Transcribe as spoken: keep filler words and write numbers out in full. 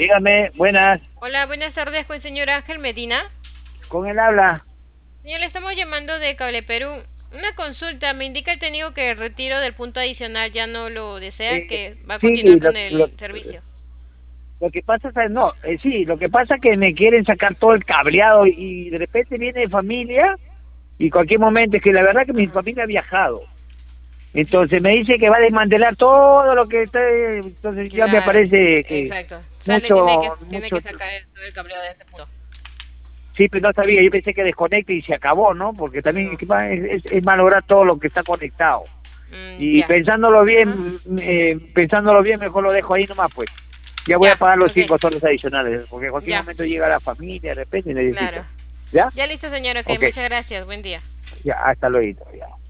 Dígame, buenas, Hola, buenas tardes con el señor Ángel Medina. con él habla. Señor, le estamos llamando de Cable Perú. Una consulta, me indica el técnico que el retiro del punto adicional ya no lo desea, Eh, que va a sí, continuar lo, con lo, el servicio. lo que pasa es, no, eh, sí, lo que pasa es que me quieren sacar todo el cableado y de repente viene familia y cualquier momento, es que la verdad que mi Ajá. familia ha viajado. Entonces me dice que va a desmantelar todo lo que está, entonces ya me Claro, parece que exacto. Sale, tiene que, mucho, tiene que mucho, sacar el- todo el cableado de ese punto. sí, pero no sabía, yo pensé que desconecte y se acabó, ¿no? Porque también es, No. que va- es, es- es malograr todo lo que está conectado. Mm, Y ya. pensándolo Ajá. bien, eh, pensándolo bien, mejor lo dejo ahí nomás, pues. Ya voy a Ya, pagar los ok. cinco soles adicionales, porque en cualquier Ya, momento llega la familia, de repente y claro. necesito. ¿Ya? Ya listo, señor. Ok, Ok, muchas gracias. Buen día. ya, hasta luego. Ya.